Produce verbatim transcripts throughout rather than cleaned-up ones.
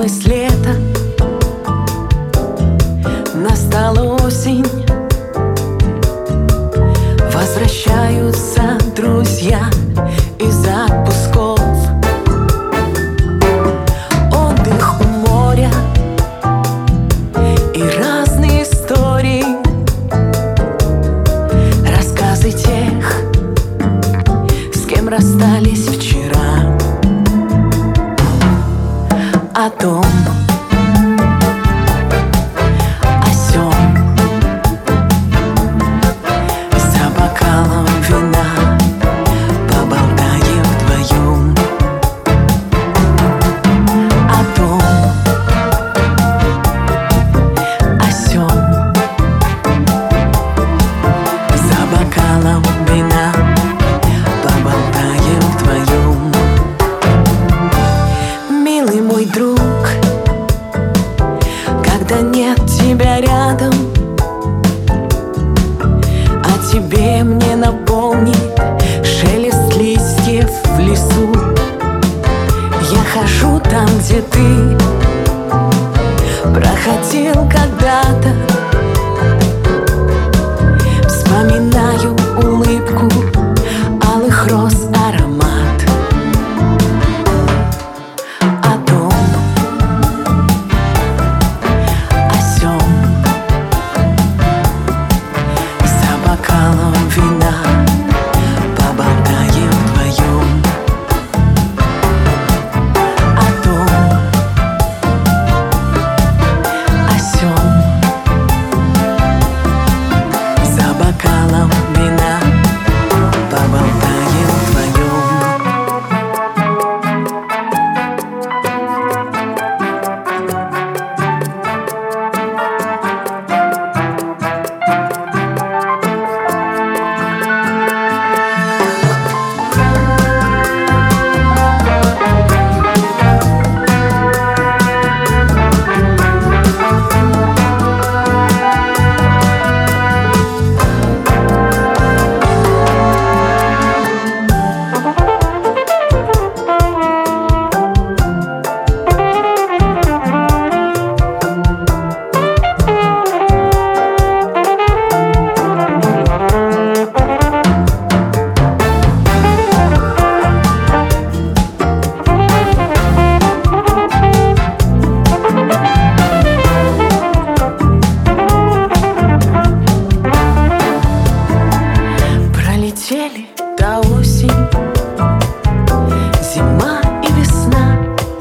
Кончилось лето, настала осень. Возвращаются друзья из отпусков. Отдых у моря и разные истории, рассказы тех, с кем расстались вчера, о том, о сём, за бокалом вина поболтаем вдвоем. О том, о сём, за бокалом вина поболтаем вдвоем. Милый мой друг, когда нет тебя рядом, о тебе мне напомнит шелест листьев в лесу. Я хожу там, где ты проходил когда-то, вспоминаю улыбку, алых роз аромат. О том, о сём, за бокалом вина поболтаем вдвоем. О том, о сём, за бокалом вина поболтаем вдвоем. Пролетели до осень, зима и весна.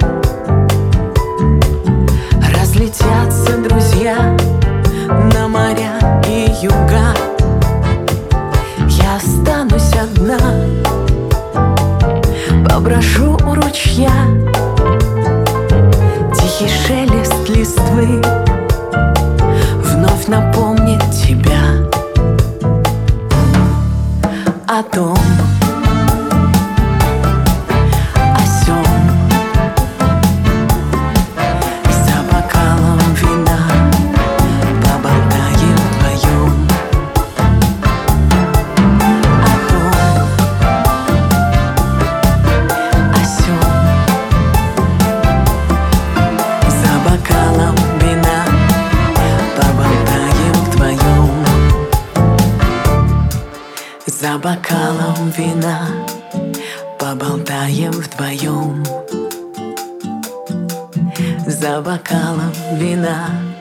Разлетятся друзья на моря и юга. Я останусь одна, поброшу у ручья. Тихий шелест листвы вновь напомнит тебя. О том, о сём, за бокалом вина поболтаем вдвоем. О том, о сём, за бокалом вина поболтаем вдвоем. За бокалом вина поболтаем вдвоем. За бокалом вина